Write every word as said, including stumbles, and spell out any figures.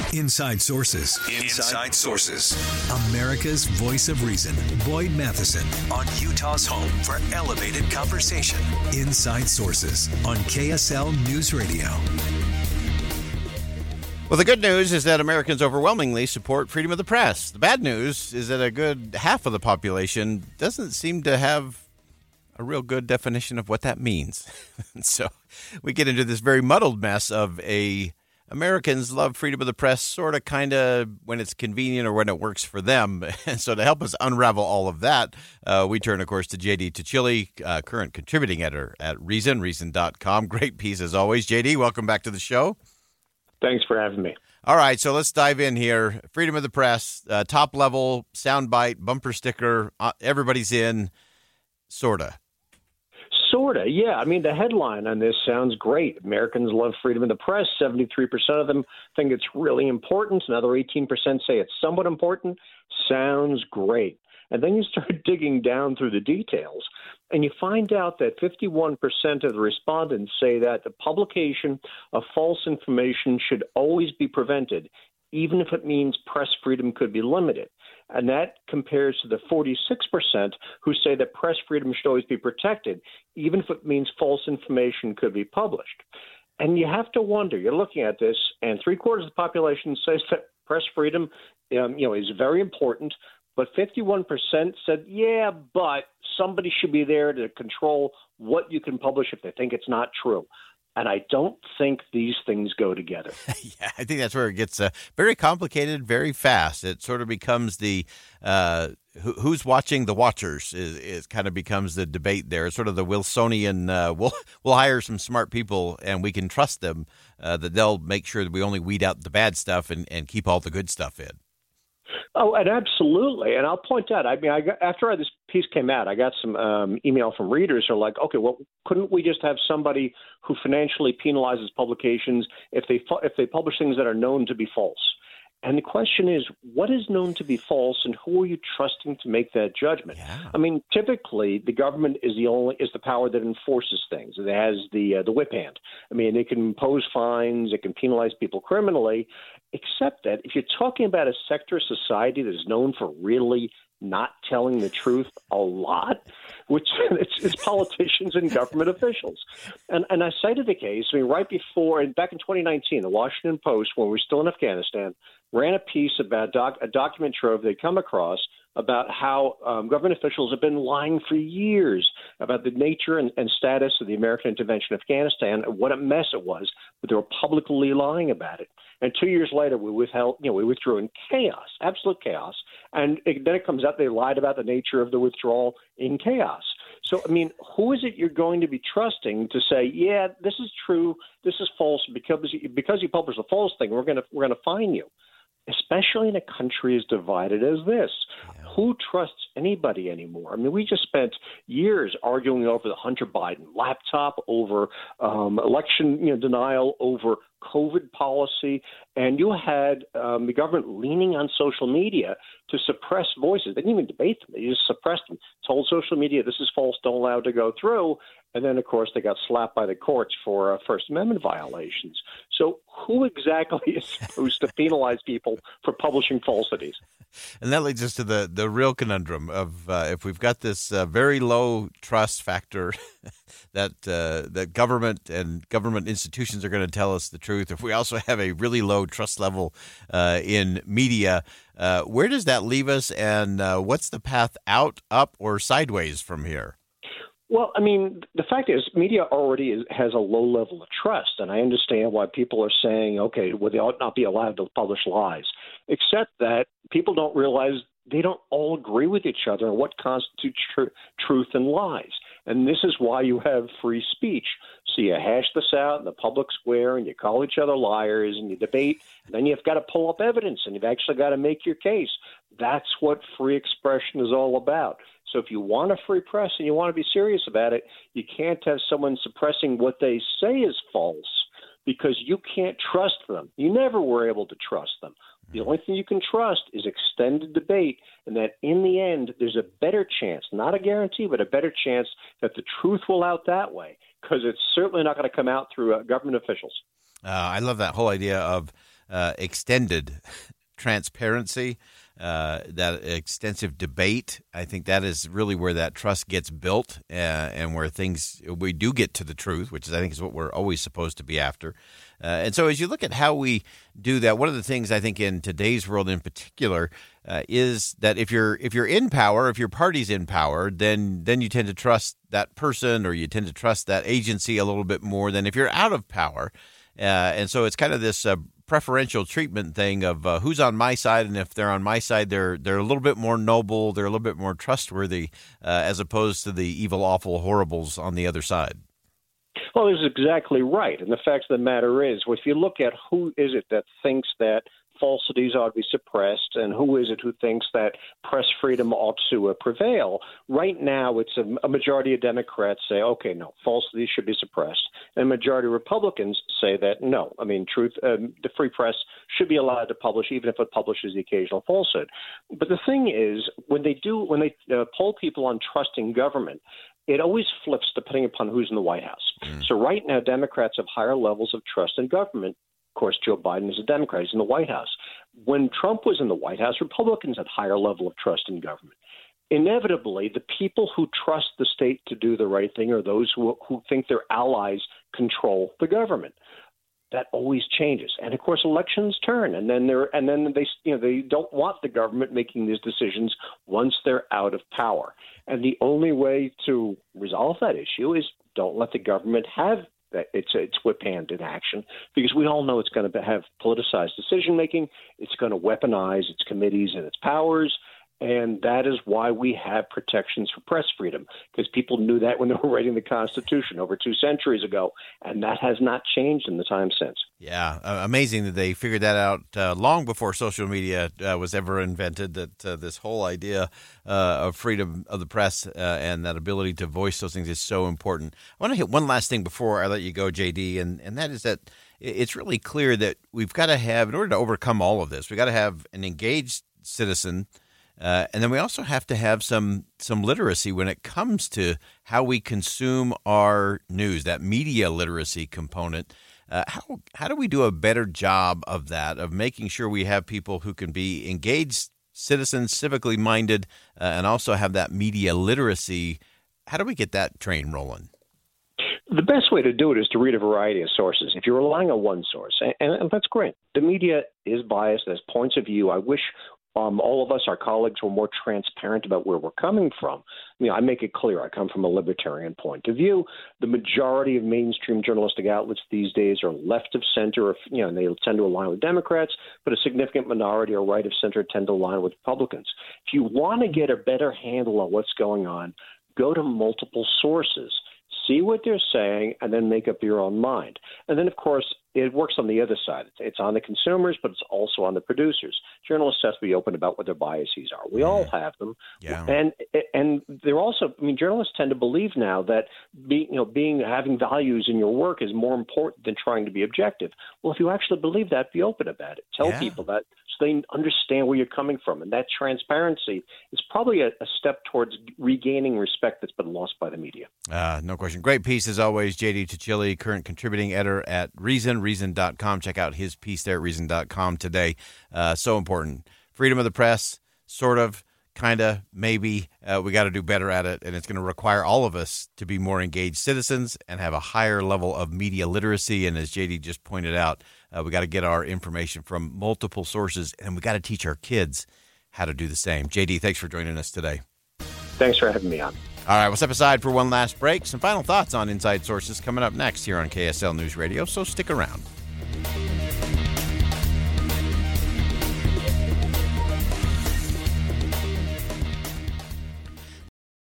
Inside Sources. Inside Sources. America's voice of reason. Boyd Matheson on Utah's home for elevated conversation. Inside Sources on K S L News Radio. Well, the good news is that Americans overwhelmingly support freedom of the press. The bad news is that a good half of the population doesn't seem to have a real good definition of what that means. So we get into this very muddled mess of a Americans love freedom of the press sort of kind of when it's convenient or when it works for them. And so to help us unravel all of that, uh, we turn, of course, to J D Tuccille, uh, current contributing editor at Reason, reason dot com. Great piece as always. J D, welcome back to the show. Thanks for having me. All right, so let's dive in here. Freedom of the press, uh, top level, soundbite, bumper sticker, uh, everybody's in, sort of. Sort of, yeah. I mean, the headline on this sounds great. Americans love freedom of the press. seventy-three percent of them think it's really important. Another eighteen percent say it's somewhat important. Sounds great. And then you start digging down through the details, and you find out that fifty-one percent of the respondents say that the publication of false information should always be prevented, even if it means press freedom could be limited. And that compares to the forty-six percent who say that press freedom should always be protected, even if it means false information could be published. And you have to wonder, you're looking at this, and three quarters of the population says that press freedom um, you know, is very important, but fifty-one percent said, yeah, but somebody should be there to control what you can publish if they think it's not true. And I don't think these things go together. Yeah, I think that's where it gets uh, very complicated very fast. It sort of becomes the uh, who, who's watching the watchers is, is kind of becomes the debate there. It's sort of the Wilsonian, uh, we'll, we'll hire some smart people and we can trust them uh, that they'll make sure that we only weed out the bad stuff and, and keep all the good stuff in. Oh, and absolutely. And I'll point out, I mean, I got, after this piece came out, I got some um, email from readers who are like, okay, well, couldn't we just have somebody who financially penalizes publications if they if they publish things that are known to be false? And the question is, what is known to be false, and who are you trusting to make that judgment? Yeah. I mean, typically, the government is the only is the power that enforces things. It has the uh, the whip hand. I mean, it can impose fines, it can penalize people criminally, except that if you're talking about a sector of society that is known for really not telling the truth a lot, which it's, it's politicians and government officials. And and I cited a case, I mean, right before, back in twenty nineteen, the Washington Post, when we were still in Afghanistan, ran a piece about doc, a document trove they'd come across about how um, government officials have been lying for years about the nature and, and status of the American intervention in Afghanistan and what a mess it was, but they were publicly lying about it. And two years later, we withheld, you know, we withdrew in chaos, absolute chaos. And it, then it comes out they lied about the nature of the withdrawal in chaos. So, I mean, who is it you're going to be trusting to say, yeah, this is true, this is false, because because you published a false thing, we're going to we're going to fine you. Especially in a country as divided as this. Yeah. Who trusts anybody anymore? I mean, we just spent years arguing over the Hunter Biden laptop, over um, election you know, denial, over COVID policy, and you had um, the government leaning on social media to suppress voices. They didn't even debate them. They just suppressed them, told social media this is false, don't allow it to go through. And then, of course, they got slapped by the courts for uh, First Amendment violations. So who exactly is supposed to penalize people for publishing falsities? And that leads us to the, the real conundrum of uh, if we've got this uh, very low trust factor that uh, that government and government institutions are going to tell us the truth, if we also have a really low trust level uh, in media, uh, where does that leave us, and uh, what's the path out, up, or sideways from here? Well, I mean, the fact is, media already is, has a low level of trust, and I understand why people are saying, okay, well, they ought not be allowed to publish lies, except that people don't realize they don't all agree with each other on what constitutes tr- truth and lies. And this is why you have free speech. So you hash this out in the public square, and you call each other liars, and you debate, and then you've got to pull up evidence, and you've actually got to make your case. That's what free expression is all about. So if you want a free press and you want to be serious about it, you can't have someone suppressing what they say is false because you can't trust them. You never were able to trust them. The only thing you can trust is extended debate, and that in the end, there's a better chance, not a guarantee, but a better chance that the truth will out that way, because it's certainly not going to come out through uh, government officials. Uh, I love that whole idea of uh, extended transparency, uh, that extensive debate. I think that is really where that trust gets built, uh, and where things we do get to the truth, which is I think is what we're always supposed to be after. Uh, and so as you look at how we do that, one of the things I think in today's world in particular uh, is that if you're if you're in power, if your party's in power, then then you tend to trust that person, or you tend to trust that agency a little bit more than if you're out of power. Uh, and so it's kind of this uh, preferential treatment thing of uh, who's on my side, and if they're on my side, they're they're a little bit more noble, they're a little bit more trustworthy, uh, as opposed to the evil, awful horribles on the other side. Well, this is exactly right. And the fact of the matter is, if you look at who is it that thinks that falsities ought to be suppressed, and who is it who thinks that press freedom ought to uh, prevail, right now it's a, a majority of Democrats say, okay, no, falsities should be suppressed. And a majority of Republicans say that, no, I mean, truth, um, the free press should be allowed to publish, even if it publishes the occasional falsehood. But the thing is, when they do, when they uh, poll people on trusting government, it always flips depending upon who's in the White House. Mm. So right now, Democrats have higher levels of trust in government. Of course, Joe Biden is a Democrat. He's in the White House. When Trump was in the White House, Republicans had higher level of trust in government. Inevitably, the people who trust the state to do the right thing are those who, who think their allies control the government. That always changes, and of course, elections turn, and then they're and then they you know they don't want the government making these decisions once they're out of power. And the only way to resolve that issue is don't let the government have that it's its whip hand in action, because we all know it's going to have politicized decision making. It's going to weaponize its committees and its powers. And that is why we have protections for press freedom, because people knew that when they were writing the Constitution over two centuries ago, and that has not changed in the time since. Yeah, uh, amazing that they figured that out uh, long before social media uh, was ever invented, that uh, this whole idea uh, of freedom of the press uh, and that ability to voice those things is so important. I want to hit one last thing before I let you go, J D, and, and that is that it's really clear that we've got to have, in order to overcome all of this, we've got to have an engaged citizen. Uh, and then we also have to have some some literacy when it comes to how we consume our news, that media literacy component. Uh, how how do we do a better job of that, of making sure we have people who can be engaged citizens, civically minded, uh, and also have that media literacy? How do we get that train rolling? The best way to do it is to read a variety of sources. If you're relying on one source, and, and that's great. The media is biased, there's points of view. I wish Um, all of us, our colleagues, were more transparent about where we're coming from. I mean, I make it clear I come from a libertarian point of view. The majority of mainstream journalistic outlets these days are left of center, or, you know, and they tend to align with Democrats, but a significant minority are right of center, tend to align with Republicans. If you want to get a better handle on what's going on, go to multiple sources. See what they're saying, and then make up your own mind. And then, of course, it works on the other side. It's, it's on the consumers, but it's also on the producers. Journalists have to be open about what their biases are. We all have them. Yeah. And and they're also, I mean, journalists tend to believe now that being, you know, being having values in your work is more important than trying to be objective. Well, if you actually believe that, be open about it. Tell yeah. people that so they understand where you're coming from. And that transparency is probably a, a step towards regaining respect that's been lost by the media. Uh, no question. Great piece as always, J D Tuccille, current contributing editor at Reason, reason dot com. Check out his piece there at reason dot com today. Uh, so important. Freedom of the press, sort of, kind of, maybe. Uh, we got to do better at it, and it's going to require all of us to be more engaged citizens and have a higher level of media literacy. And as J D just pointed out, uh, we got to get our information from multiple sources, and we got to teach our kids how to do the same. J D, thanks for joining us today. Thanks for having me on. All right, we'll step aside for one last break. Some final thoughts on Inside Sources coming up next here on K S L News Radio, so stick around.